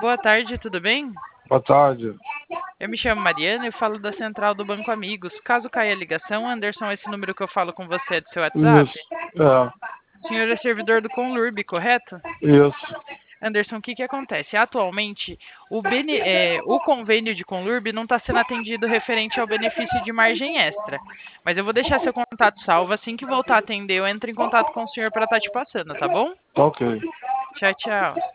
Boa tarde, tudo bem? Boa tarde. Eu me chamo Mariana e falo da central do Banco Amigos. Caso caia a ligação, Anderson, esse número que eu falo com você é do seu WhatsApp? Isso, é, O senhor é servidor do Conlurb, correto? isso. Anderson, o que acontece? Atualmente, o convênio de Conlurb não está sendo atendido referente ao benefício de margem extra. Mas eu vou deixar seu contato salvo. Assim que voltar a atender, eu entro em contato com o senhor para estar te passando, tá bom? Ok. Tchau, tchau.